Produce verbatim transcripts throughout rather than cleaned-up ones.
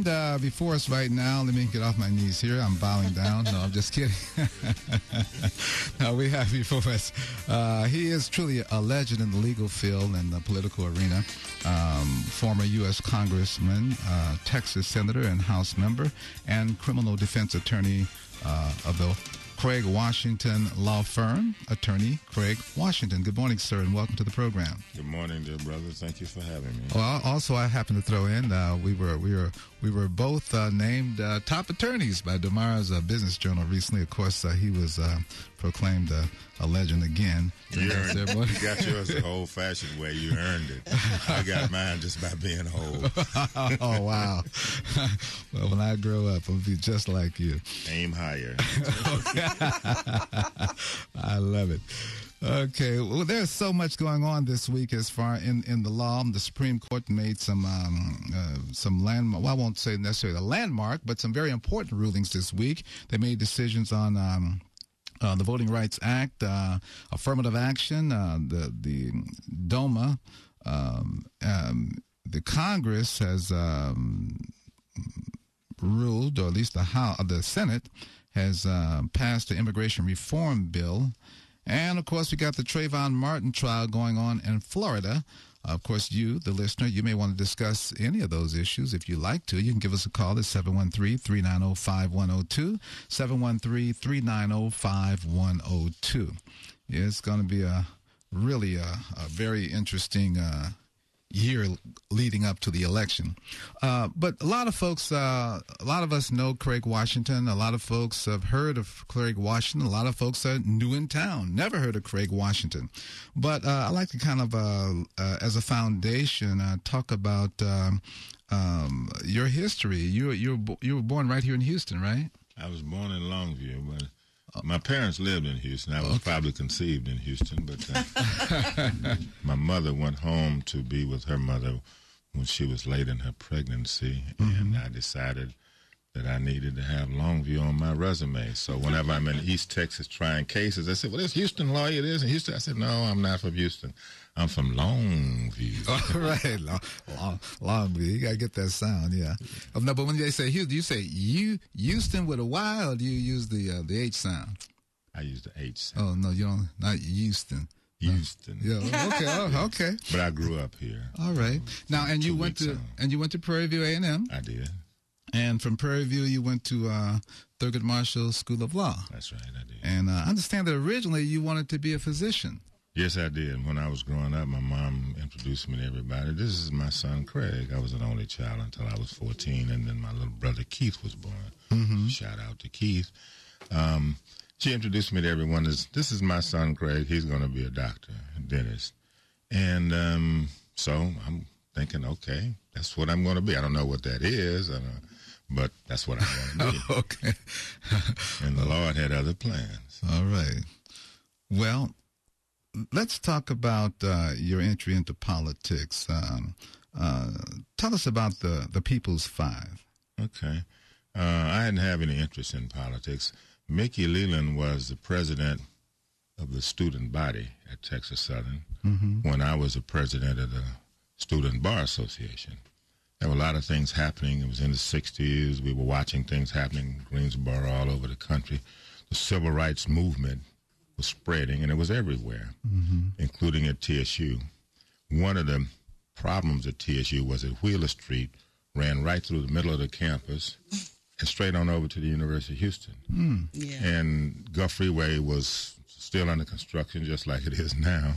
And uh, before us right now, let me get off my knees here. I'm bowing down. No, I'm just kidding. No, we have before us. Uh, he is truly a legend in the legal field and the political arena. Um, former U S Congressman, uh, Texas Senator and House member, and criminal defense attorney uh, of the Craig Washington Law Firm, attorney Craig Washington. Good morning, sir, and welcome to the program. Good morning, dear brother. Thank you for having me. Well, also, I happen to throw in uh, we were we were we were both uh, named uh, top attorneys by Demara's uh, Business Journal recently. Of course, uh, he was uh, proclaimed uh, a legend again. You, earned, you got yours the old-fashioned way. You earned it. I got mine just by being old. Oh, wow. Well, when I grow up, I'll be just like you. Aim higher. I love it. Okay, well, there's so much going on this week as far in, in the law. The Supreme Court made some um, uh, some landmark. Well, I won't say necessarily a landmark, but some very important rulings this week. They made decisions on um, uh, the Voting Rights Act, uh, affirmative action, uh, the the DOMA. Um, um, the Congress has um, ruled, or at least the House, the Senate has uh, passed the immigration reform bill. And, of course, we got the Trayvon Martin trial going on in Florida. Uh, of course, you, the listener, you may want to discuss any of those issues. If you'd like to, you can give us a call at seven one three, three nine zero, five one zero two, seven one three, three nine zero, five one zero two. Yeah, it's going to be a really a, a very interesting uh year leading up to the election. Uh, but a lot of folks, uh, a lot of us know Craig Washington. A lot of folks have heard of Craig Washington. A lot of folks are new in town, never heard of Craig Washington. But uh, I like to kind of, uh, uh, as a foundation, uh, talk about um, um, your history. You, you, were, you were born right here in Houston, right? I was born in Longview, but my parents lived in Houston. I was okay. probably conceived in Houston, but uh, my mother went home to be with her mother when she was late in her pregnancy, mm-hmm. and I decided that I needed to have Longview on my resume. So whenever I'm in East Texas trying cases, I said, well, there's Houston lawyer, it is in Houston. I said, no, I'm not from Houston. I'm from Longview. All right, Long, Long, Longview. You got to get that sound, yeah. Oh, no, but when they say Houston, do you say you, Houston with a Y, or do you use the uh, the H sound? I use the H sound. Oh, no, you don't, not Houston. Houston. Yeah, okay, oh, okay. But I grew up here. All right. Now, and you went to on. and you went to Prairie View A and M. I did. And from Prairie View, you went to uh, Thurgood Marshall School of Law. That's right, I did. And uh, I understand that originally you wanted to be a physician. Yes, I did. When I was growing up, my mom introduced me to everybody. This is my son, Craig. I was an only child until I was fourteen, and then my little brother, Keith, was born. Mm-hmm. Shout out to Keith. Um, she introduced me to everyone as, this is my son, Craig. He's going to be a doctor, a dentist. And um, so I'm thinking, okay, that's what I'm going to be. I don't know what that is, I don't, but that's what I want to be. Okay. And the Lord had other plans. All right. Well, let's talk about uh, your entry into politics. Um, uh, tell us about the, the People's Five. Okay. Uh, I didn't have any interest in politics. Mickey Leland was the president of the student body at Texas Southern mm-hmm. when I was the president of the Student Bar Association. There were a lot of things happening. It was in the sixties. We were watching things happening in Greensboro, all over the country. The civil rights movement was spreading, and it was everywhere, mm-hmm. including at T S U. One of the problems at T S U was that Wheeler Street ran right through the middle of the campus and straight on over to the University of Houston. Mm. Yeah. And Gulf Freeway was still under construction, just like it is now.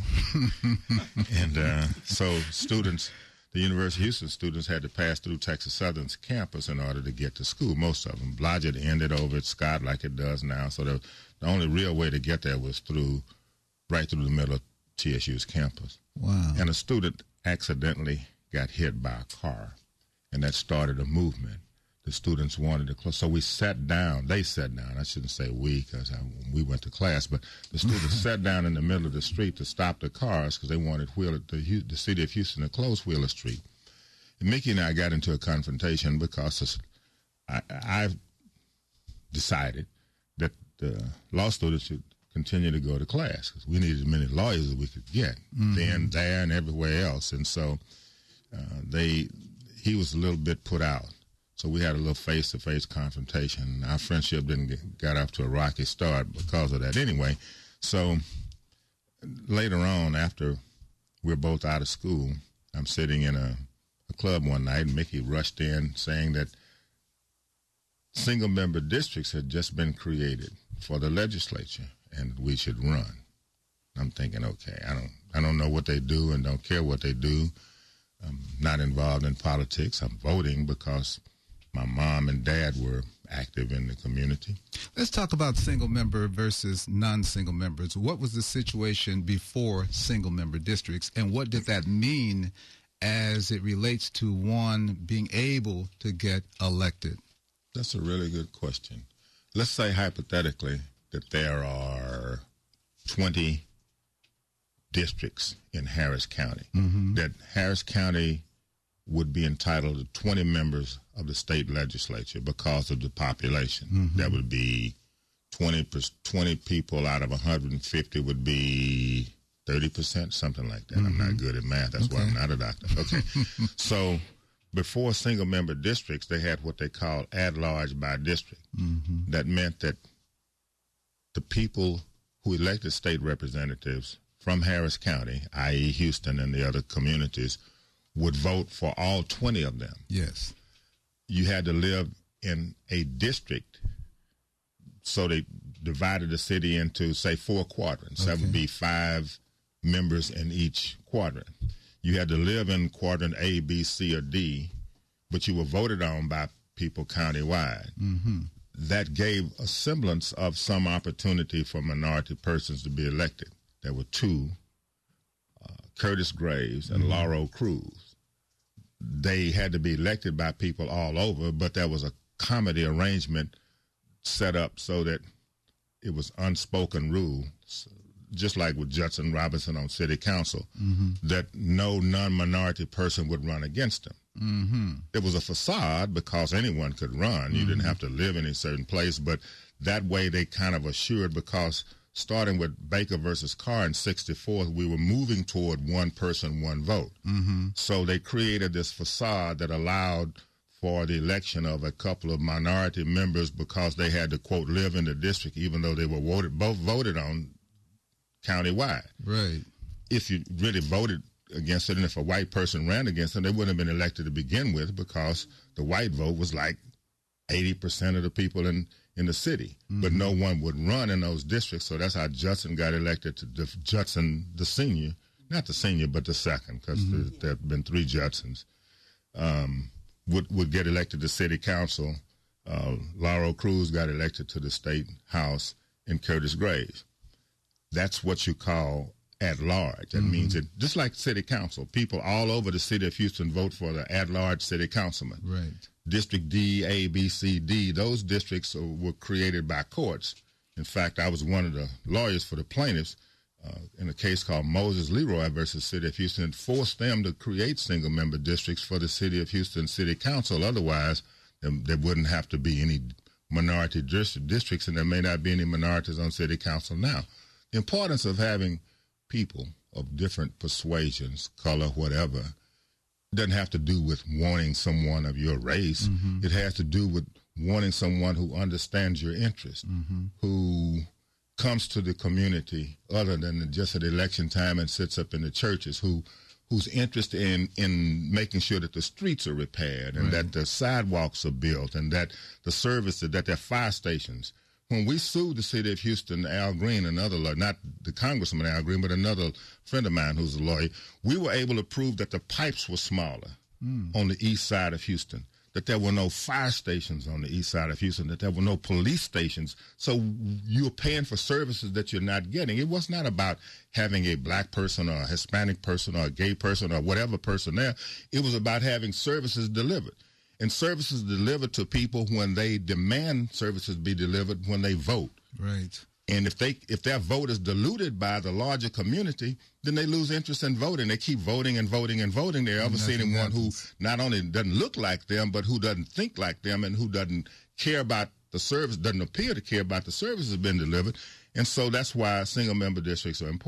And uh, so students, the University of Houston students had to pass through Texas Southern's campus in order to get to school, most of them. Blodgett ended over at Scott like it does now, so the, the only real way to get there was through, right through the middle of T S U's campus. Wow. And a student accidentally got hit by a car, and that started a movement. The students wanted to close, so we sat down. They sat down. I shouldn't say we, because we went to class, but the students sat down in the middle of the street to stop the cars because they wanted Wheeler, the, the city of Houston to close Wheeler Street. And Mickey and I got into a confrontation because I, I decided that the law students should continue to go to class because we needed as many lawyers as we could get, mm-hmm. then, there, and everywhere else. And so uh, they, he was a little bit put out. So we had a little face-to-face confrontation. Our friendship didn't get got off to a rocky start because of that anyway. So later on, after we're both out of school, I'm sitting in a, a club one night, and Mickey rushed in saying that single-member districts had just been created for the legislature, and we should run. I'm thinking, okay, I don't, I don't know what they do and don't care what they do. I'm not involved in politics. I'm voting because my mom and dad were active in the community. Let's talk about single-member versus non-single members. What was the situation before single-member districts, and what did that mean as it relates to one being able to get elected? That's a really good question. Let's say hypothetically that there are twenty districts in Harris County, mm-hmm. that Harris County would be entitled to twenty members of the state legislature because of the population. Mm-hmm. That would be twenty, twenty people out of one hundred fifty would be thirty percent, something like that. Mm-hmm. I'm not good at math. That's okay. Why I'm not a doctor. Okay. So before single-member districts, they had what they call at-large by district. Mm-hmm. That meant that the people who elected state representatives from Harris County, that is. Houston and the other communities, would vote for all twenty of them. Yes. You had to live in a district, so they divided the city into, say, four quadrants. Okay. That would be five members in each quadrant. You had to live in quadrant A, B, C, or D, but you were voted on by people countywide. Mm-hmm. That gave a semblance of some opportunity for minority persons to be elected. There were two, uh, Curtis Graves and mm-hmm. Laurel Cruz. They had to be elected by people all over, but there was a comedy arrangement set up so that it was unspoken rule, just like with Judson Robinson on city council, mm-hmm. that no non-minority person would run against him. Mm-hmm. It was a facade because anyone could run. You mm-hmm. didn't have to live in a certain place, but that way they kind of assured, because starting with Baker versus Carr in sixty-four, we were moving toward one person, one vote. Mm-hmm. So they created this facade that allowed for the election of a couple of minority members because they had to, quote, live in the district, even though they were voted, both voted on countywide. Right. If you really voted against it, and if a white person ran against them, they wouldn't have been elected to begin with, because the white vote was like eighty percent of the people in, in the city. Mm-hmm. But no one would run in those districts, so that's how Judson got elected to the, Judson the senior, not the senior, but the second, because mm-hmm. there, there have been three Judsons, um, would, would get elected to city council. Uh, Laurel Cruz got elected to the state house, and Curtis Graves. That's what you call at-large. That mm-hmm. means that, just like city council, people all over the city of Houston vote for the at-large city councilman. Right. District D, A, B, C, D, those districts were created by courts. In fact, I was one of the lawyers for the plaintiffs uh, in a case called Moses Leroy versus City of Houston, and forced them to create single-member districts for the City of Houston City Council. Otherwise, there, there wouldn't have to be any minority districts, and there may not be any minorities on city council now. The importance of having people of different persuasions, color, whatever, doesn't have to do with wanting someone of your race. Mm-hmm. It has to do with wanting someone who understands your interest, mm-hmm. who comes to the community other than just at election time and sits up in the churches, who who's interested in, in making sure that the streets are repaired and right. that the sidewalks are built and that the services, that there are fire stations. When we sued the city of Houston, Al Green, another lawyer, not the Congressman Al Green, but another friend of mine who's a lawyer, we were able to prove that the pipes were smaller mm. on the east side of Houston, that there were no fire stations on the east side of Houston, that there were no police stations. So you're paying for services that you're not getting. It was not about having a black person or a Hispanic person or a gay person or whatever person there. It was about having services delivered. And services delivered to people when they demand services be delivered when they vote. Right. And if they if their vote is diluted by the larger community, then they lose interest in voting. They keep voting and voting and voting. They ever seen anyone who not only doesn't look like them, but who doesn't think like them and who doesn't care about the service, doesn't appear to care about the services being delivered. And so that's why single-member districts are important.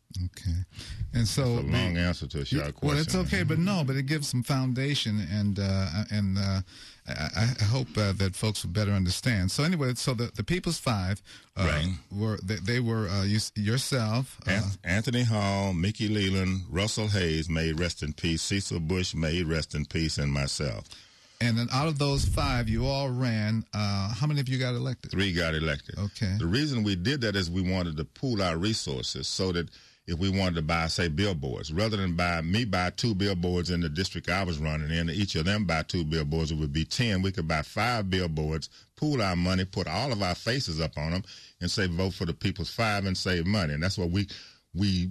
Okay. And so That's a long the, answer to a short question. Well, it's okay, but no, but it gives some foundation, and uh, and uh, I, I hope uh, that folks will better understand. So anyway, so the, the People's Five uh, right. were they, they were uh, you, yourself, uh, Anthony Hall, Mickey Leland, Russell Hayes, may rest in peace, Cecil Bush, may rest in peace, and myself. And then out of those five, you all ran. Uh, how many of you got elected? Three got elected. Okay. The reason we did that is we wanted to pool our resources so that if we wanted to buy, say, billboards, rather than buy me buy two billboards in the district I was running in, each of them buy two billboards, it would be ten. We could buy five billboards, pool our money, put all of our faces up on them, and say vote for the People's Five and save money. And that's what we we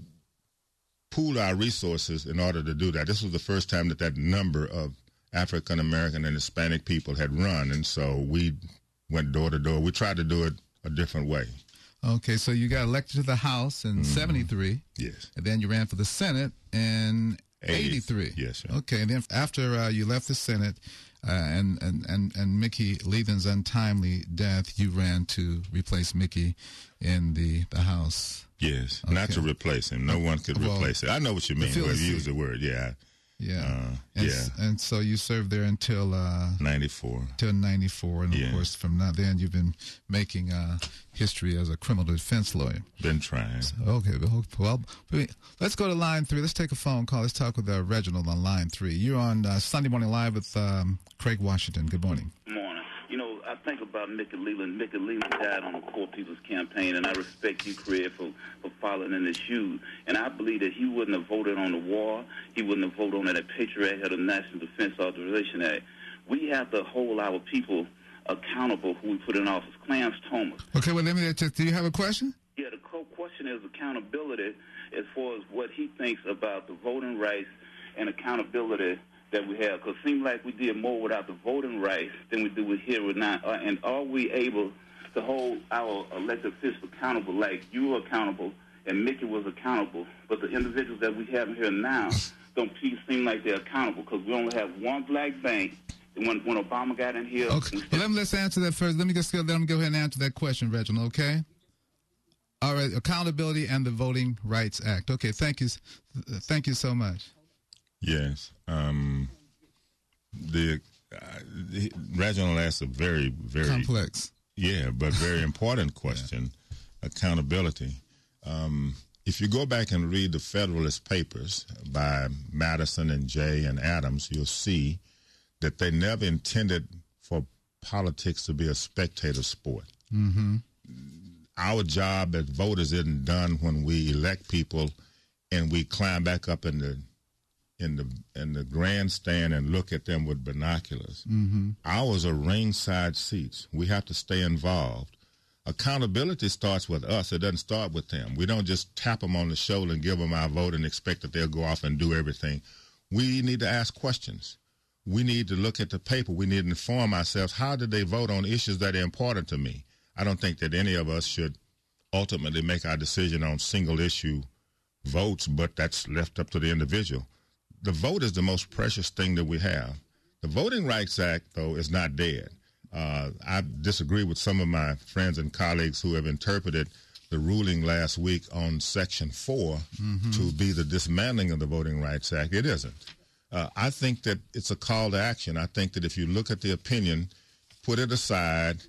pooled our resources in order to do that. This was the first time that that number of African American and Hispanic people had run, and so we went door to door. We tried to do it a different way. Okay, so you got elected to the House in mm-hmm. seventy-three. Yes. And then you ran for the Senate in eighty-three. Yes, sir. Okay, and then after uh, you left the Senate uh, and, and, and, and Mickey Leland's untimely death, you ran to replace Mickey in the, the House. Yes, okay. Not to replace him. No one could well, replace it. I know what you mean when you use the word, yeah. Yeah, uh, and, yeah. S- and so you served there until uh, ninety-four. Till ninety-four, and yeah. of course from now then you've been making uh, history as a criminal defense lawyer. Been trying. So, okay, well, let's go to line three. Let's take a phone call. Let's talk with uh, Reginald on line three. You're on uh, Sunday Morning Live with um, Craig Washington. Good morning. Good morning. You know, I think about Mickey Leland. Mickey Leland died on the Poor People's Campaign, and I respect you, Craig, for, for following in his shoes. And I believe that he wouldn't have voted on the war. He wouldn't have voted on that Patriot Act or the National Defense Authorization Act. We have to hold our people accountable who we put in office. Clarence Thomas. Okay, well, let me just, do you have a question? Yeah, the question is accountability as far as what he thinks about the voting rights and accountability that we have, because it seems like we did more without the voting rights than we do with here with now. Uh, and are we able to hold our elected officials accountable like you were accountable and Mickey was accountable, but the individuals that we have here now don't seem like they're accountable because we only have one black bank. And when, when Obama got in here... Okay, well, let me, let's answer that first. Let me just let me go ahead and answer that question, Reginald, okay? All right, accountability and the Voting Rights Act. Okay, thank you. Thank you so much. Yes. Um, the, uh, the Reginald asked a very, very complex, yeah, but very important question: yeah. Accountability. Um, if you go back and read the Federalist Papers by Madison and Jay and Adams, you'll see that they never intended for politics to be a spectator sport. Mm-hmm. Our job as voters isn't done when we elect people and we climb back up in the in the in the grandstand and look at them with binoculars. Mm-hmm. Ours are ringside seats. We have to stay involved. Accountability starts with us. It doesn't start with them. We don't just tap them on the shoulder and give them our vote and expect that they'll go off and do everything. We need to ask questions. We need to look at the paper. We need to inform ourselves. How did they vote on issues that are important to me? I don't think that any of us should ultimately make our decision on single issue votes, but that's left up to the individual. The vote is the most precious thing that we have. The Voting Rights Act, though, is not dead. Uh, I disagree with some of my friends and colleagues who have interpreted the ruling last week on Section four mm-hmm. to be the dismantling of the Voting Rights Act. It isn't. Uh, I think that it's a call to action. I think that if you look at the opinion, put it aside,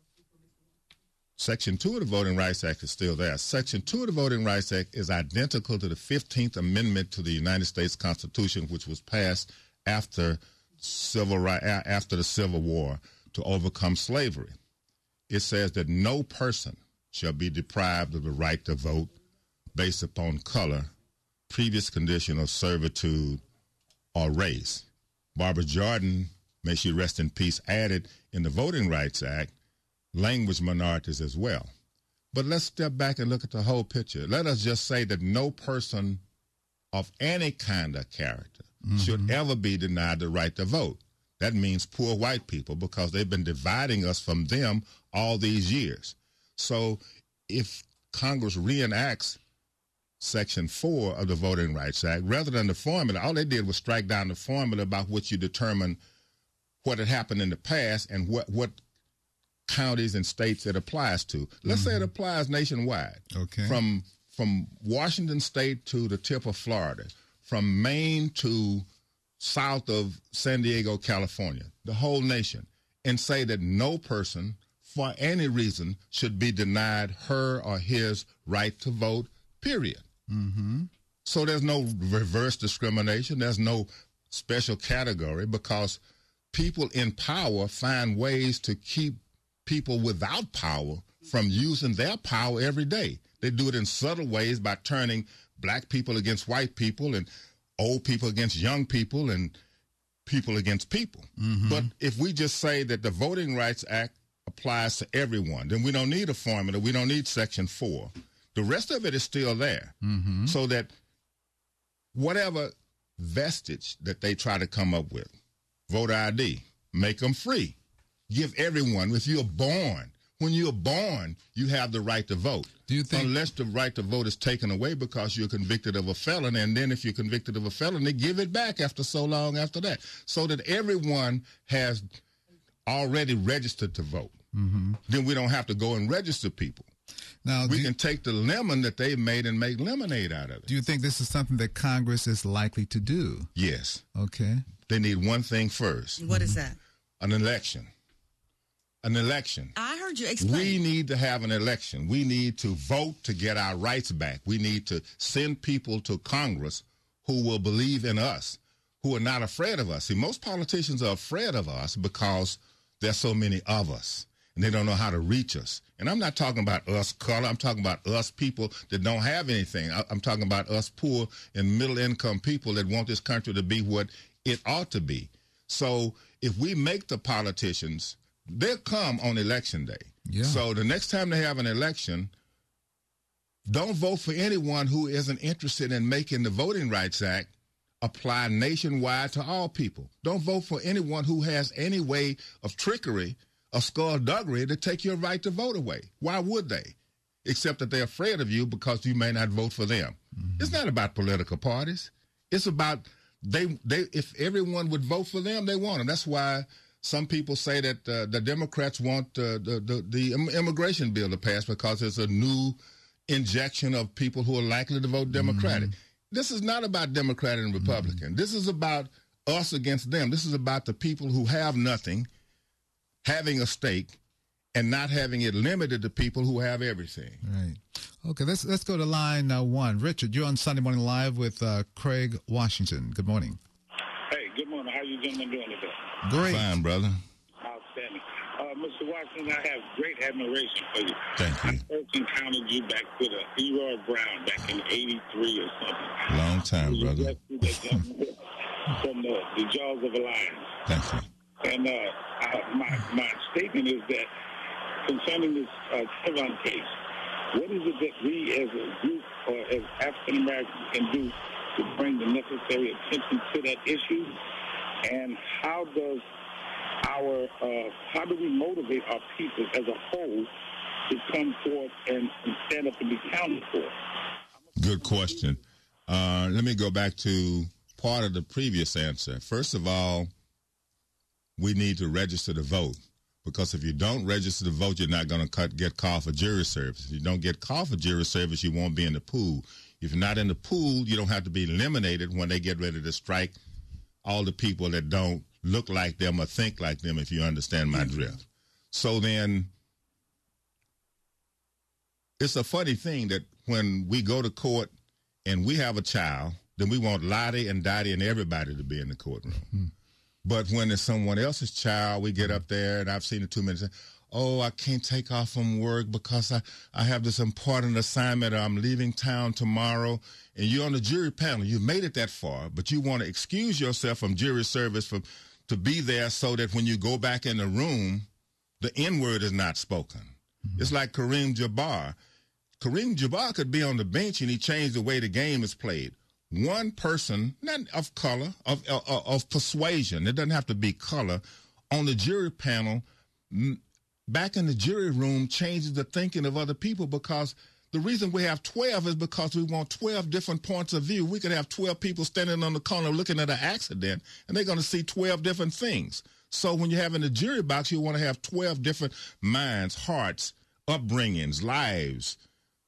Section two of the Voting Rights Act is still there. Section two of the Voting Rights Act is identical to the fifteenth Amendment to the United States Constitution, which was passed after civil right, after the Civil War to overcome slavery. It says that no person shall be deprived of the right to vote based upon color, previous condition of servitude, or race. Barbara Jordan, may she rest in peace, added in the Voting Rights Act language minorities as well. But let's step back and look at the whole picture. Let us just say that no person of any kind of character mm-hmm. should ever be denied the right to vote. That means poor white people, because they've been dividing us from them all these years. So if Congress reenacts Section four of the Voting Rights Act, rather than the formula, all they did was strike down the formula about which you determine what had happened in the past and what, what counties and states it applies to. Let's mm-hmm. say it applies nationwide. Okay. From from Washington State to the tip of Florida, from Maine to south of San Diego, California, the whole nation, and say that no person for any reason should be denied her or his right to vote, period. Mm-hmm. So there's no reverse discrimination. There's no special category, because people in power find ways to keep people without power from using their power every day. They do it in subtle ways by turning black people against white people and old people against young people and people against people. Mm-hmm. But if we just say that the Voting Rights Act applies to everyone, then we don't need a formula. We don't need Section four. The rest of it is still there. Mm-hmm. So that whatever vestige that they try to come up with, voter I D, make them free. Give everyone, if you're born, when you're born, you have the right to vote. Do you think, unless the right to vote is taken away because you're convicted of a felon, and then if you're convicted of a felon, they give it back after so long after that, so that everyone has already registered to vote. Mm-hmm. Then we don't have to go and register people. Now, we do, can take the lemon that they've made and make lemonade out of it. Do you think this is something that Congress is likely to do? Yes. Okay. They need one thing first. What is that? An election. An election. I heard you explain. We need to have an election. We need to vote to get our rights back. We need to send people to Congress who will believe in us, who are not afraid of us. See, most politicians are afraid of us because there's so many of us, and they don't know how to reach us. And I'm not talking about us color. I'm talking about us people that don't have anything. I'm talking about us poor and middle-income people that want this country to be what it ought to be. So if we make the politicians, they'll come on election day. Yeah. So the next time they have an election, don't vote for anyone who isn't interested in making the Voting Rights Act apply nationwide to all people. Don't vote for anyone who has any way of trickery, of skullduggery to take your right to vote away. Why would they? Except that they're afraid of you because you may not vote for them. Mm-hmm. It's not about political parties. It's about they they if everyone would vote for them, they want them. That's why some people say that uh, the Democrats want uh, the, the the immigration bill to pass, because it's a new injection of people who are likely to vote Democratic. Mm-hmm. This is not about Democrat and Republican. Mm-hmm. This is about us against them. This is about the people who have nothing having a stake and not having it limited to people who have everything. Right. Okay, let's let's go to line uh, one. Richard, you're on Sunday Morning Live with uh, Craig Washington. Good morning. Hey, good morning. How you gentlemen doing today? Great. Fine, brother. Outstanding. Uh, Mister Washington, I have great admiration for you. Thank you. I first encountered you back with a Leroy Brown back in eighty-three or something. Long time, you brother. From the, the jaws of a lion. Thank you. And uh, I, my my statement is that concerning this uh, Trayvon case, what is it that we as a group or as African Americans can do to bring the necessary attention to that issue? And how does our uh, how do we motivate our people as a whole to come forth and, and stand up and be counted for? Good question. Uh, let me go back to part of the previous answer. First of all, we need to register to vote, because if you don't register to vote, you're not going to get called for jury service. If you don't get called for jury service, you won't be in the pool. If you're not in the pool, you don't have to be eliminated when they get ready to strike all the people that don't look like them or think like them, if you understand my drift. So then it's a funny thing that when we go to court and we have a child, then we want Lottie and Dottie and everybody to be in the courtroom. Mm-hmm. But when it's someone else's child, we get up there, and I've seen it too many times. Oh, I can't take off from work because I, I have this important assignment, or I'm leaving town tomorrow. And you're on the jury panel. You made it that far, but you want to excuse yourself from jury service from, to be there so that when you go back in the room, the N-word is not spoken. Mm-hmm. It's like Kareem Jabbar. Kareem Jabbar could be on the bench, and he changed the way the game is played. One person, not of color, of, of of persuasion, it doesn't have to be color, on the jury panel, back in the jury room, changes the thinking of other people, because the reason we have twelve is because we want twelve different points of view. We could have twelve people standing on the corner looking at an accident, and they're going to see twelve different things. So when you have in the jury box, you want to have twelve different minds, hearts, upbringings, lives,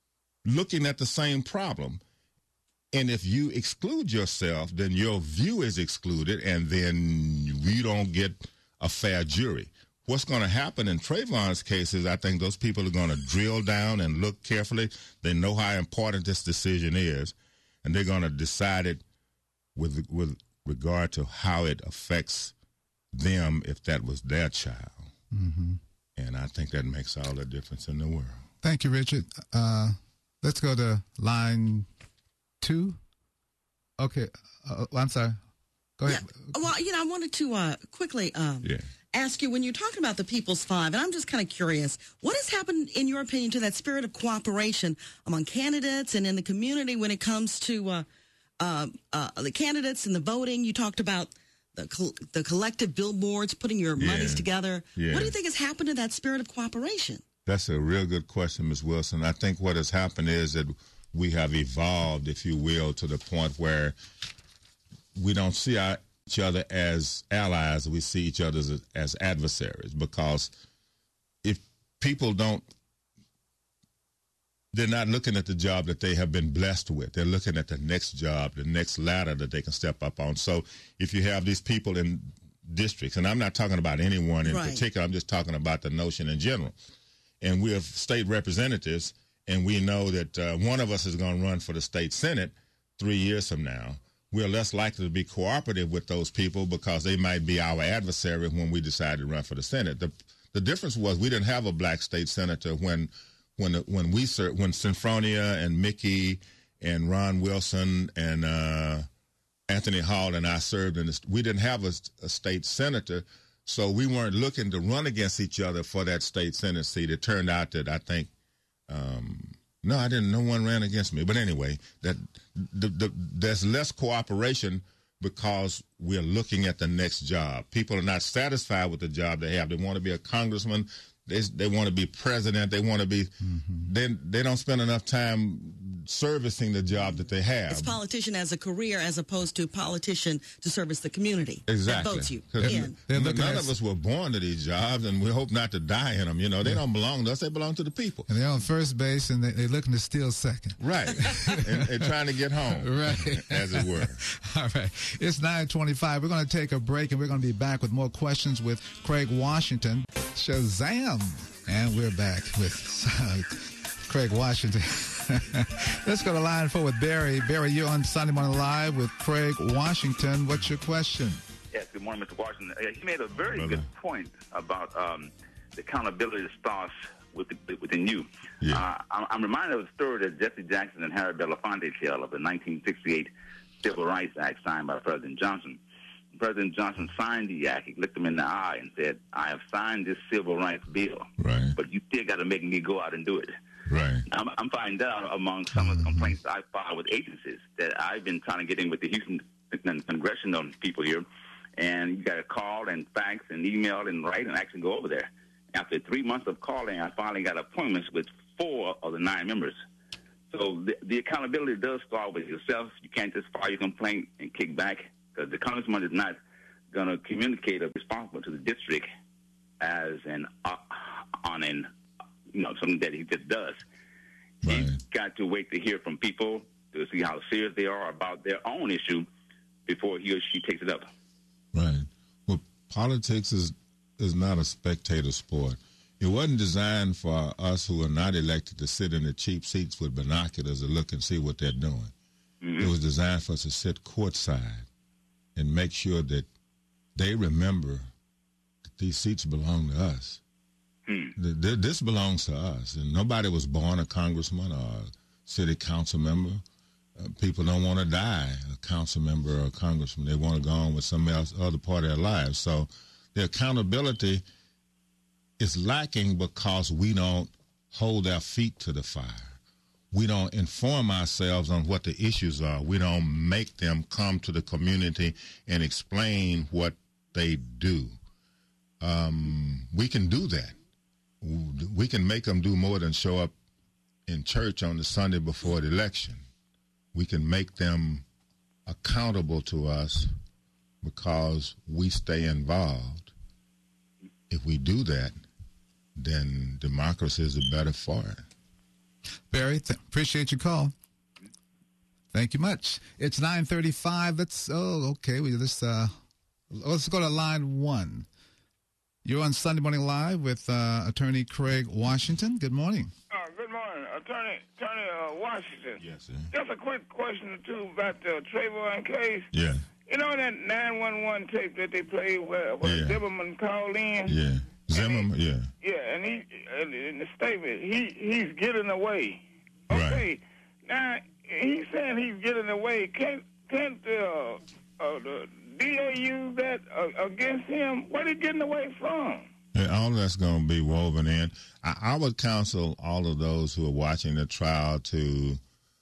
looking at the same problem. And if you exclude yourself, then your view is excluded, and then we don't get a fair jury. What's going to happen in Trayvon's case is I think those people are going to drill down and look carefully. They know how important this decision is, and they're going to decide it with with regard to how it affects them if that was their child. Mm-hmm. And I think that makes all the difference in the world. Thank you, Richard. Uh, let's go to line two. Okay. Uh, I'm sorry. Go ahead. Yeah. Well, you know, I wanted to uh, quickly um, Yeah. ask you, when you're talking about the People's Five, and I'm just kind of curious, what has happened, in your opinion, to that spirit of cooperation among candidates and in the community when it comes to uh, uh, uh, the candidates and the voting? You talked about the col- the collective billboards, putting your Yeah. monies together. Yeah. What do you think has happened to that spirit of cooperation? That's a real good question, Miz Wilson. I think what has happened is that we have evolved, if you will, to the point where we don't see our, each other as allies. We see each other as, as adversaries, because if people don't, they're not looking at the job that they have been blessed with. They're looking at the next job, the next ladder that they can step up on. So if you have these people in districts, and I'm not talking about anyone in Right. particular, I'm just talking about the notion in general. And we have state representatives, and we know that uh, one of us is going to run for the state senate three years from now. We're less likely to be cooperative with those people because they might be our adversary when we decide to run for the senate. The the difference was we didn't have a black state senator when when when we served, when Sinfronia and Mickey and Ron Wilson and uh, Anthony Hall and I served in this. We didn't have a, a state senator. So we weren't looking to run against each other for that state senate seat. It turned out that I think, um, no, I didn't. No one ran against me. But anyway, that the, the, there's less cooperation because we're looking at the next job. People are not satisfied with the job they have. They want to be a congressman. They they want to be president. They want to be. Mm-hmm. They they don't spend enough time servicing the job that they have. It's politician as a career as opposed to politician to service the community. Exactly. That votes you in. None of us were born to these jobs, and we hope not to die in them. You know, they yeah. don't belong to us. They belong to the people. And they're on first base, and they, they're looking to steal second. Right. and, and trying to get home. Right. As it were. All right. It's nine twenty-five. We're going to take a break, and we're going to be back with more questions with Craig Washington. Shazam! And we're back with uh, Craig Washington. Let's go to line four with Barry. Barry, you're on Sunday Morning Live with Craig Washington. What's your question? Yes, good morning, Mister Washington. Uh, he made a very Brother. good point about um, the accountability that starts with the, within you. Yeah. Uh, I'm, I'm reminded of the story that Jesse Jackson and Harry Belafonte tell of the nineteen sixty-eight Civil Rights Act signed by President Johnson. President Johnson signed the act. He looked him in the eye and said, I have signed this civil rights bill, right. but you still got to make me go out and do it. Right. I'm, I'm finding out among some of the complaints I filed with agencies that I've been trying to get in with the Houston congressional people here, and you got to call and fax and email and write and actually go over there. After three months of calling, I finally got appointments with four of the nine members. So the, the accountability does start with yourself. You can't just file your complaint and kick back, because the congressman is not going to communicate or responsible to the district as an uh, on an you know something that he just does. Right. He's got to wait to hear from people to see how serious they are about their own issue before he or she takes it up. Right. Well, politics is is not a spectator sport. It wasn't designed for us who are not elected to sit in the cheap seats with binoculars and look and see what they're doing. Mm-hmm. It was designed for us to sit courtside and make sure that they remember that these seats belong to us. Hmm. This belongs to us. And nobody was born a congressman or a city council member. Uh, people don't want to die a council member or a congressman. They want to go on with some else, other part of their lives. So the accountability is lacking because we don't hold our feet to the fire. We don't inform ourselves on what the issues are. We don't make them come to the community and explain what they do. Um, we can do that. We can make them do more than show up in church on the Sunday before the election. We can make them accountable to us because we stay involved. If we do that, then democracy is the better for it. Barry, th- appreciate your call. Thank you much. It's nine thirty-five. Let's, oh, okay. We just, uh, let's go to line one. You're on Sunday Morning Live with uh, Attorney Craig Washington. Good morning. Uh, good morning, Attorney Attorney uh, Washington. Yes, sir. Just a quick question or two about the Trayvon case. Yeah. You know that nine one one tape that they played where, where Yeah. Zimmerman called in? Yeah. Zimmerman, he, yeah. Yeah, and he and in the statement, he he's getting away. Right. Okay. Now, he's saying he's getting away. Can't, can't uh, uh, the D A use that uh, against him? What he getting away from? And all that's going to be woven in. I, I would counsel all of those who are watching the trial to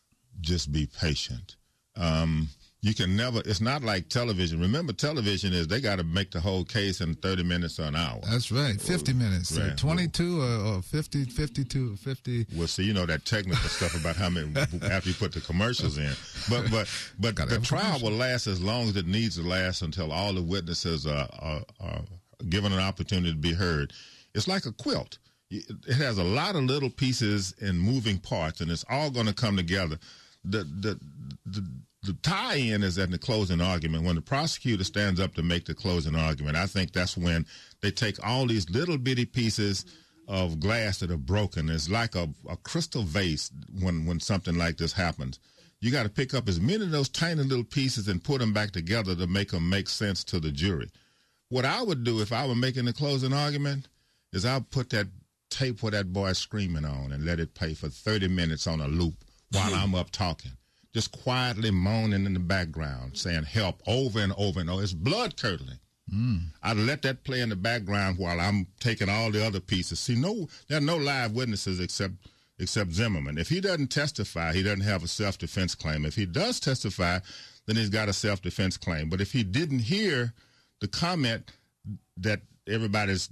just be patient. Um, you can never, it's not like television. Remember, television is they got to make the whole case in thirty minutes or an hour. That's right. fifty minutes. Right. Uh, twenty-two or, or fifty, fifty-two, fifty. Well, see, you know that technical stuff about how many after you put the commercials in. But but but Gotta the have a trial commercial. will last as long as it needs to last until all the witnesses are, are, are given an opportunity to be heard. It's like a quilt. It has a lot of little pieces and moving parts, and it's all going to come together. The the the The tie-in is at the closing argument. When the prosecutor stands up to make the closing argument, I think that's when they take all these little bitty pieces of glass that are broken. It's like a, a crystal vase when, when something like this happens. You got to pick up as many of those tiny little pieces and put them back together to make them make sense to the jury. What I would do if I were making the closing argument is I'd put that tape where that boy's screaming on and let it play for thirty minutes on a loop while I'm up talking. Just quietly moaning in the background, saying help over and over and over. It's blood-curdling. Mm. I'd let that play in the background while I'm taking all the other pieces. See, no, there are no live witnesses except except Zimmerman. If he doesn't testify, he doesn't have a self-defense claim. If he does testify, then he's got a self-defense claim. But if he didn't hear the comment that everybody's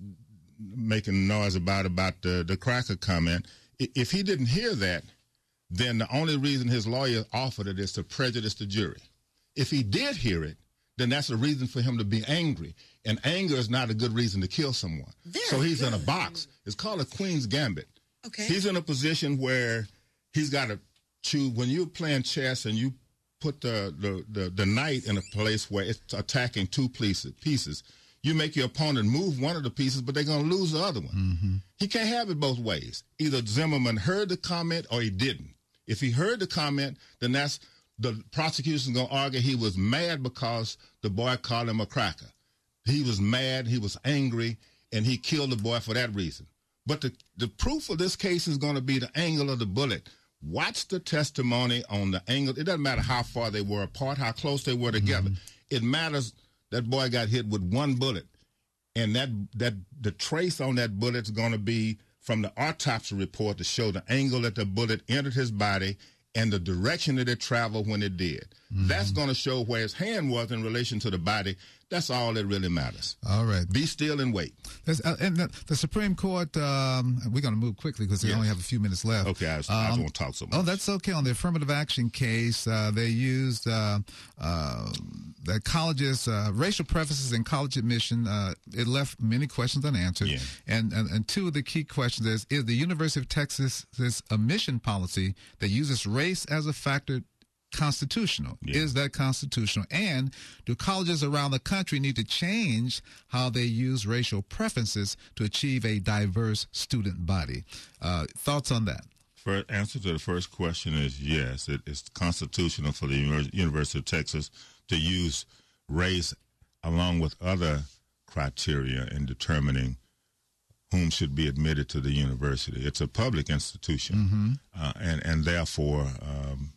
making noise about, about the, the cracker comment, if he didn't hear that, then the only reason his lawyer offered it is to prejudice the jury. If he did hear it, then that's a reason for him to be angry. And anger is not a good reason to kill someone. Very so he's good. in a box. It's called a Queen's Gambit. Okay. He's in a position where he's got to choose. When you're playing chess and you put the, the, the, the knight in a place where it's attacking two pieces, pieces, you make your opponent move one of the pieces, but they're going to lose the other one. Mm-hmm. He can't have it both ways. Either Zimmerman heard the comment or he didn't. If he heard the comment, then that's the prosecution's going to argue he was mad because the boy called him a cracker. He was mad, he was angry, and he killed the boy for that reason. But the, the proof of this case is going to be the angle of the bullet. Watch the testimony on the angle. It doesn't matter how far they were apart, how close they were together. Mm-hmm. It matters that boy got hit with one bullet, and that that the trace on that bullet is going to be from the autopsy report to show the angle that the bullet entered his body and the direction that it traveled when it did. Mm-hmm. That's going to show where his hand was in relation to the body. That's all that really matters. All right. Be still and wait. Uh, and the, the Supreme Court, um, we're going to move quickly because we yes. only have a few minutes left. Okay, I, just, um, I won't talk so much. Oh, that's okay. On the affirmative action case, uh, they used uh, uh, the college's uh, racial preferences in college admission. Uh, it left many questions unanswered. Yeah. And, and, and two of the key questions is, is the University of Texas's admission policy that uses race as a factor constitutional? Yeah. Is that constitutional? And do colleges around the country need to change how they use racial preferences to achieve a diverse student body? Uh, thoughts on that? For answer to the first question is yes. It is constitutional for the University of Texas to use race along with other criteria in determining whom should be admitted to the university. It's a public institution, mm-hmm. uh, and, and therefore um,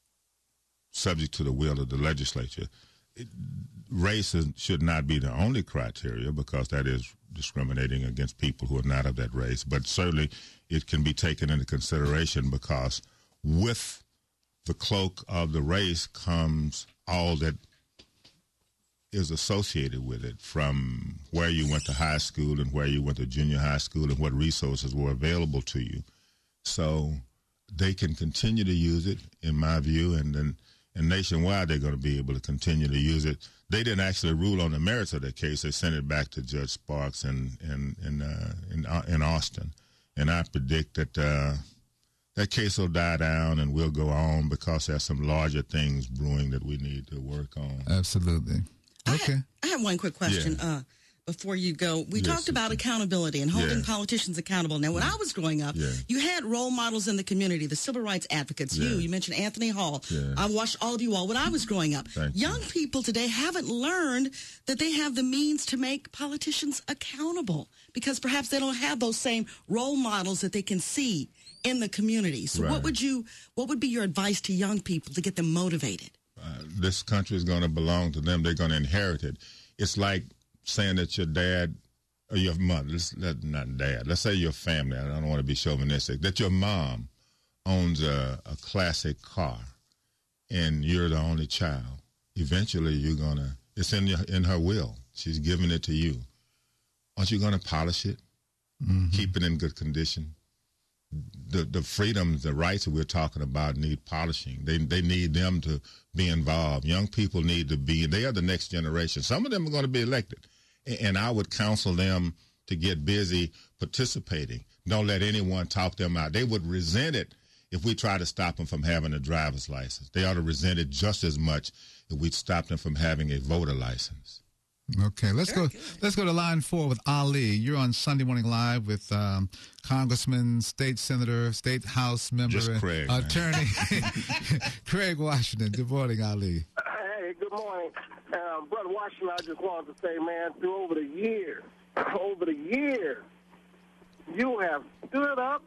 subject to the will of the legislature. It, race is, should not be the only criteria because that is discriminating against people who are not of that race, but certainly it can be taken into consideration because with the cloak of the race comes all that is associated with it, from where you went to high school and where you went to junior high school and what resources were available to you. So they can continue to use it, in my view, and then and nationwide they're going to be able to continue to use it. They didn't actually rule on the merits of the case. They sent it back to Judge Sparks in in in uh, in, uh, in Austin, and I predict that uh, that case will die down and we'll go on because there's some larger things brewing that we need to work on. Absolutely. Okay. I, I have one quick question. Yeah. Uh, Before you go, we Yes, talked about sister. accountability and holding Yeah. politicians accountable. Now, when I was growing up, Yeah. you had role models in the community, the civil rights advocates. Yeah. You, you mentioned Anthony Hall. Yeah. I watched all of you all when I was growing up. Thank you. Young people today haven't learned that they have the means to make politicians accountable because perhaps they don't have those same role models that they can see in the community. So, Right. what would you, what would be your advice to young people to get them motivated? Uh, this country is going to belong to them. They're going to inherit it. It's like saying that your dad or your mother, let's, let, not dad, let's say your family, I don't want to be chauvinistic, that your mom owns a, a classic car and you're the only child. Eventually you're going to, it's in your, in her will. She's giving it to you. Aren't you going to polish it, mm-hmm. keep it in good condition? The the freedoms, the rights that we're talking about need polishing. They they need them to be involved. Young people need to be, they are the next generation. Some of them are going to be elected. And I would counsel them to get busy participating. Don't let anyone talk them out. They would resent it if we try to stop them from having a driver's license. They ought to resent it just as much if we stop them from having a voter license. Okay, let's Very go. good. Let's go to line four with Ali. You're on Sunday Morning Live with um, Congressman, State Senator, State House Member, Just and Craig, man. Attorney Craig Washington. Good morning, Ali. Hey, good morning. Um, Brother Washington, I just wanted to say, man, through over the years, over the years, you have stood up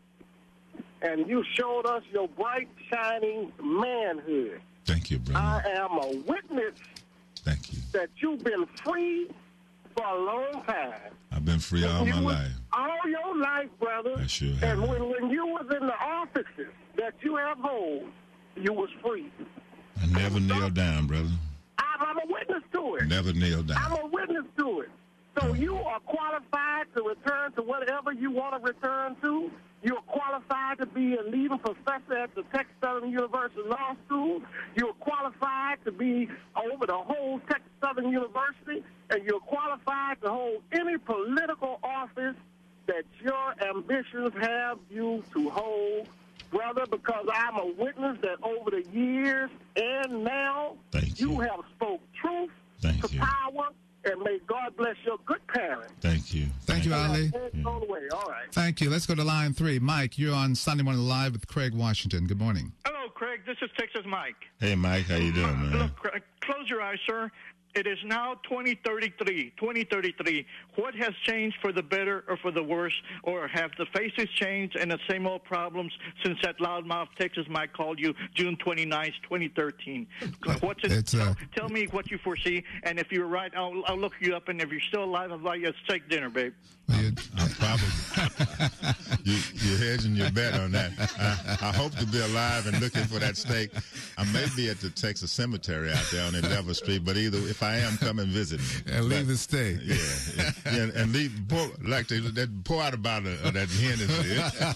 and you showed us your bright, shining manhood. Thank you, brother. I am a witness Thank you. that you've been free for a long time. I've been free all You my was- life. All your life, brother. I sure have. And when, when you was in the offices that you have hold, you was free. I never nailed down, brother. I'm, I'm a witness to it. Never nailed I'm down. a witness to it. So you are qualified to return to whatever you want to return to. You're qualified to be a leading professor at the Texas Southern University Law School. You're qualified to be over the whole Texas Southern University. And you're qualified to hold any political office that your ambitions have you to hold, brother, because I'm a witness that over the years and now Thank you. have spoke truth Thank to you. power, and may God bless your good parents. Thank you. Thank you, Ali. It's on the way. All right. Thank you. Let's go to line three. Mike, you're on Sunday Morning Live with Craig Washington. Good morning. Hello, Craig. This is Texas Mike. Hey, Mike, how you doing, man? Look, Craig, close your eyes, sir. It is now twenty thirty-three. twenty thirty-three. What has changed for the better or for the worse? Or have the faces changed and the same old problems since that loudmouth Texas Mike called you June twenty-ninth, twenty thirteen? What's it? It's, uh, tell, tell me what you foresee, and if you're right, I'll, I'll look you up, and if you're still alive, I'll buy you a steak dinner, babe. You- I'm probably you, you're hedging your bet on that. I, I hope to be alive and looking for that steak. I may be at the Texas Cemetery out there on eleventh Street, but either if I am, come and visit me. and leave But- the state. Yeah, yeah, yeah, and leave pour, like they, that pour out about a, of that Hennessy.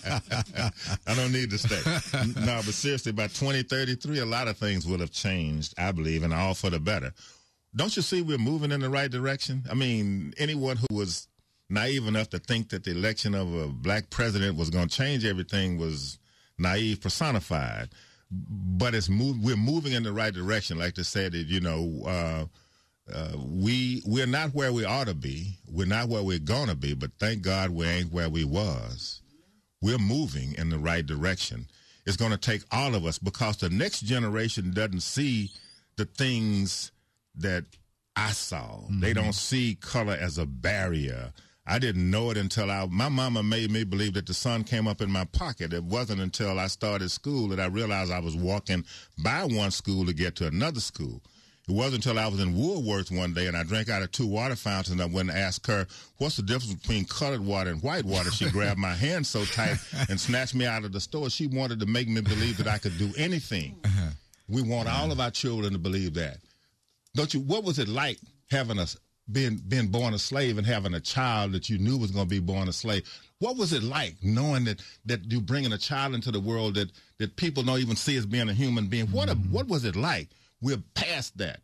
I don't need the steak. No, but seriously, by twenty thirty-three, a lot of things will have changed, I believe, and all for the better. Don't you see we're moving in the right direction? I mean, anyone who was naive enough to think that the election of a black president was going to change everything was naive personified. But it's move, we're moving in the right direction. Like they said, that, you know, uh, uh, we we're not where we ought to be. We're not where we're going to be. But thank God we ain't where we was. We're moving in the right direction. It's going to take all of us because the next generation doesn't see the things that I saw. Mm-hmm. They don't see color as a barrier. I didn't know it until I, my mama made me believe that the sun came up in my pocket. It wasn't until I started school that I realized I was walking by one school to get to another school. It wasn't until I was in Woolworth one day and I drank out of two water fountains and I went and asked her, what's the difference between colored water and white water? She grabbed my hand so tight and snatched me out of the store. She wanted to make me believe that I could do anything. Uh-huh. We want all of our children to believe that. Don't you? What was it like having a being being born a slave and having a child that you knew was going to be born a slave? What was it like knowing that that you bringing a child into the world that that people don't even see as being a human being? What a, what was it like? We're past that.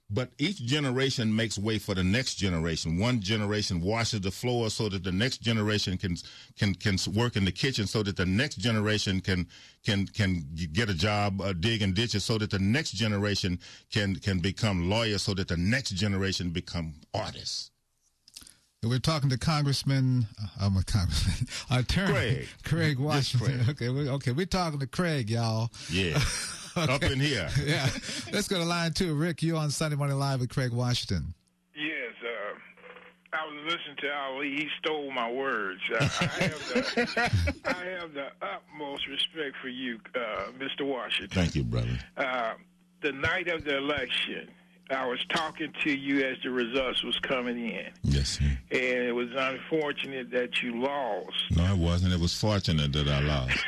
but each generation makes way for the next generation. One generation washes the floor so that the next generation can can can work in the kitchen, so that the next generation can can can get a job uh, digging ditches, so that the next generation can can become lawyers, so that the next generation become artists. We're talking to Congressman, uh, I'm a Congressman, Attorney Craig, Craig Washington. Craig. Okay, we, okay, we're talking to Craig, y'all. Yeah, okay. Up in here. Yeah, let's go to line two. Rick, you on Sunday Morning Live with Craig Washington. Yes, uh, I was listening to Ali. He stole my words. Uh, I have the I have the utmost respect for you, uh, Mister Washington. Thank you, brother. Uh, the night of the election, I was talking to you as the results was coming in. Yes, sir. And it was unfortunate that you lost. No, it wasn't. It was fortunate that I lost.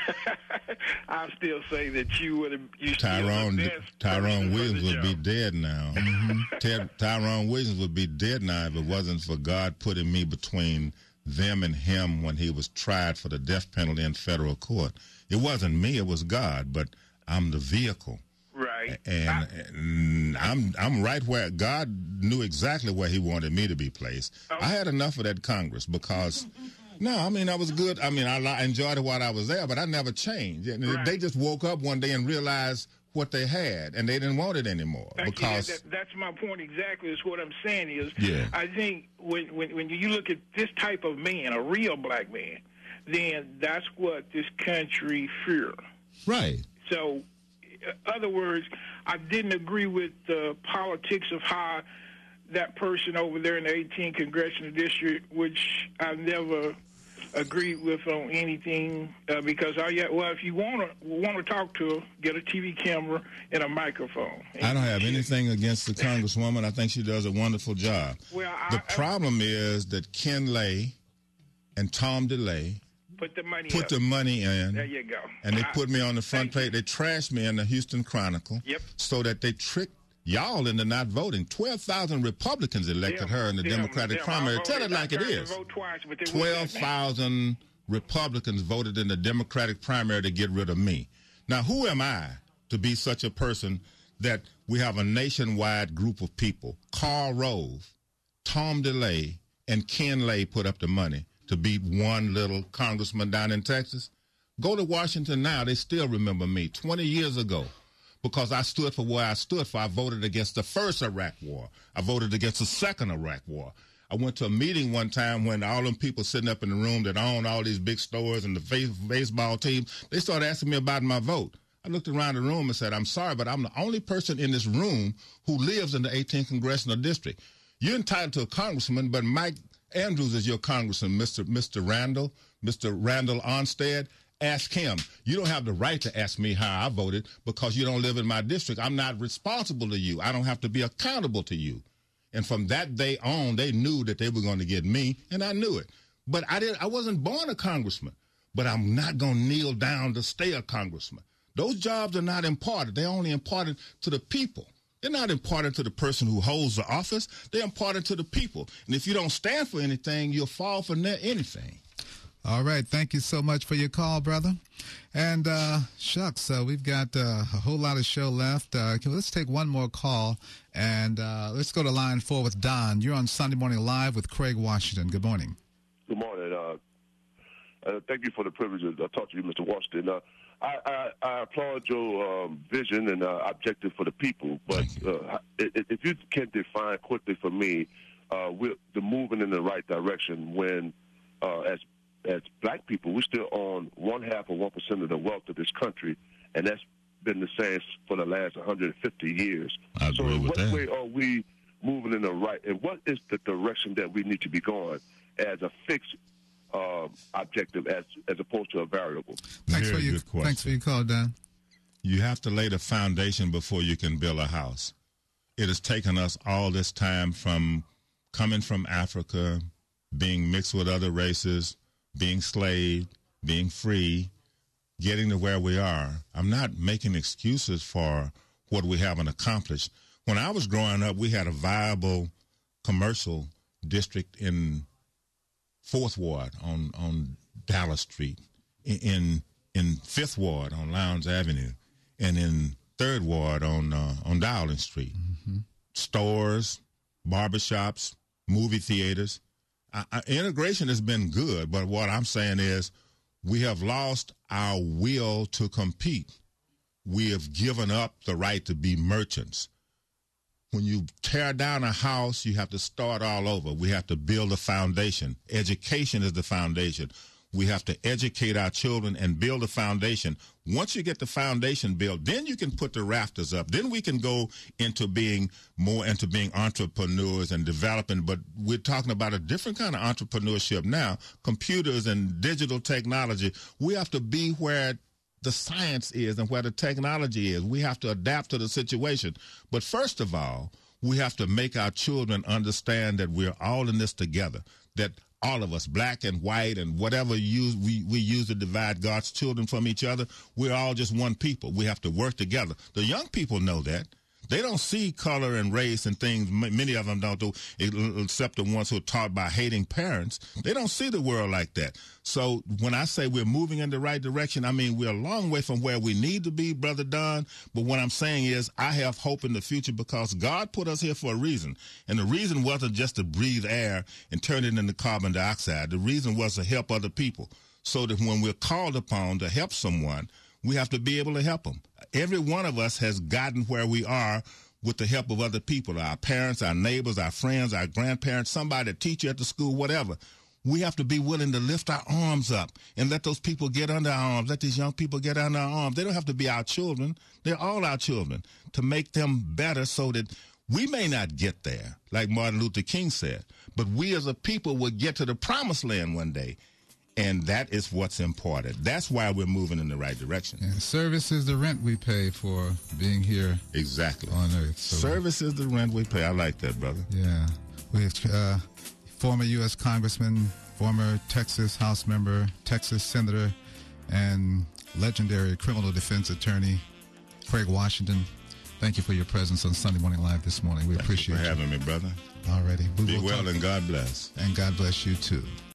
I still say that you would have. You Tyrone still the best Tyrone Williams would be job. dead now. Mm-hmm. Ty- Tyrone Williams would be dead now if it wasn't for God putting me between them and him when he was tried for the death penalty in federal court. It wasn't me. It was God, but I'm the vehicle. Right. And, I, and I'm I'm right where God knew exactly where he wanted me to be placed. Okay. I had enough of that Congress because, no, I mean, I was good. I mean, I, I enjoyed it while I was there, but I never changed. And Right. They just woke up one day and realized what they had, and they didn't want it anymore. Thank because you. That, that's my point exactly. Is what I'm saying is, Yeah. I think when, when when you look at this type of man, a real black man, then that's what this country fears. Right. So, in other words, I didn't agree with the politics of how that person over there in the eighteenth Congressional District, which I never agreed with on anything, uh, because all you, well, if you want to want to talk to her, get a T V camera and a microphone. I don't have anything against the Congresswoman. I think she does a wonderful job. Well, the I, problem is that Ken Lay and Tom DeLay put the money put up. the money in. There you go. And they I- put me on the front thank page. They trashed me in the Houston Chronicle. Yep. So that they tricked y'all into not voting. twelve thousand Republicans elected Them, her in the them, Democratic them. primary. I Tell it voted. I like it tried to is. vote twice, but they wouldn't twelve let me. thousand Republicans voted in the Democratic primary to get rid of me. Now, who am I to be such a person that we have a nationwide group of people? Karl Rove, Tom DeLay, and Ken Lay put up the money to beat one little congressman down in Texas. Go to Washington now. They still remember me twenty years ago because I stood for what I stood for. I voted against the first Iraq war. I voted against the second Iraq war. I went to a meeting one time when all them people sitting up in the room that own all these big stores and the face- baseball team, they started asking me about my vote. I looked around the room and said, I'm sorry, but I'm the only person in this room who lives in the eighteenth Congressional District. You're entitled to a congressman, but Mike Andrews is your congressman, Mister Mister Randall, Mister Randall Armstead. Ask him. You don't have the right to ask me how I voted because you don't live in my district. I'm not responsible to you. I don't have to be accountable to you. And from that day on, they knew that they were going to get me, and I knew it. But I didn't. I wasn't born a congressman, but I'm not going to kneel down to stay a congressman. Those jobs are not important. They're only important to the people. They're not important to the person who holds the office. They're important to the people. And if you don't stand for anything, you'll fall for ne- anything. All right. Thank you so much for your call, brother. And uh, shucks, uh, we've got uh, a whole lot of show left. Uh, can, let's take one more call, and uh, let's go to line four with Don. You're on Sunday Morning Live with Craig Washington. Good morning. Good morning. Uh, uh, thank you for the privilege of uh, talking to you, Mister Washington. Uh, I, I, I applaud your um, vision and uh, objective for the people, but uh, if you can define quickly for me uh, we're, the moving in the right direction when, uh, as as black people, we're still on one half of one percent of the wealth of this country, and that's been the same for the last one hundred fifty years. I so agree in with what that. way are we moving in the right, and what is the direction that we need to be going as a fixed uh, objective as as opposed to a variable? Thanks Very for your good question. thanks for your call, Don. You have to lay the foundation before you can build a house. It has taken us all this time from coming from Africa, being mixed with other races, being slaved, being free, getting to where we are. I'm not making excuses for what we haven't accomplished. When I was growing up, we had a viable commercial district in Fourth Ward on, on Dallas Street, in in Fifth Ward on Lowndes Avenue, and in Third Ward on uh, on Dowling Street. Mm-hmm. stores, barbershops, movie theaters. Uh, uh, integration has been good, but what I'm saying is we have lost our will to compete. We have given up the right to be merchants. When you tear down a house, you have to start all over. We have to build a foundation. Education is the foundation. We have to educate our children and build a foundation. Once you get the foundation built, then you can put the rafters up. Then we can go into being more into being entrepreneurs and developing. But we're talking about a different kind of entrepreneurship now. Computers and digital technology. We have to be where the science is and where the technology is. We have to adapt to the situation. But first of all, we have to make our children understand that we're all in this together, that all of us, black and white and whatever use we, we use to divide God's children from each other, we're all just one people. We have to work together. The young people know that. They don't see color and race and things. Many of them don't do, except the ones who are taught by hating parents. They don't see the world like that. So when I say we're moving in the right direction, I mean we're a long way from where we need to be, Brother Don. But what I'm saying is I have hope in the future because God put us here for a reason. And the reason wasn't just to breathe air and turn it into carbon dioxide. The reason was to help other people so that when we're called upon to help someone, we have to be able to help them. Every one of us has gotten where we are with the help of other people, our parents, our neighbors, our friends, our grandparents, somebody, a teacher at the school, whatever. We have to be willing to lift our arms up and let those people get under our arms, let these young people get under our arms. They don't have to be our children. They're all our children, to make them better so that we may not get there, like Martin Luther King said, but we as a people will get to the promised land one day. And that is what's important. That's why we're moving in the right direction. And service is the rent we pay for being here. Exactly. On Earth. So service is the rent we pay. I like that, brother. Yeah. We have uh, former U S Congressman, former Texas House member, Texas Senator, and legendary criminal defense attorney, Craig Washington. Thank you for your presence on Sunday Morning Live this morning. We Thank appreciate you for you. having me, brother. All righty. We Be will well talk. and God bless. And God bless you, too.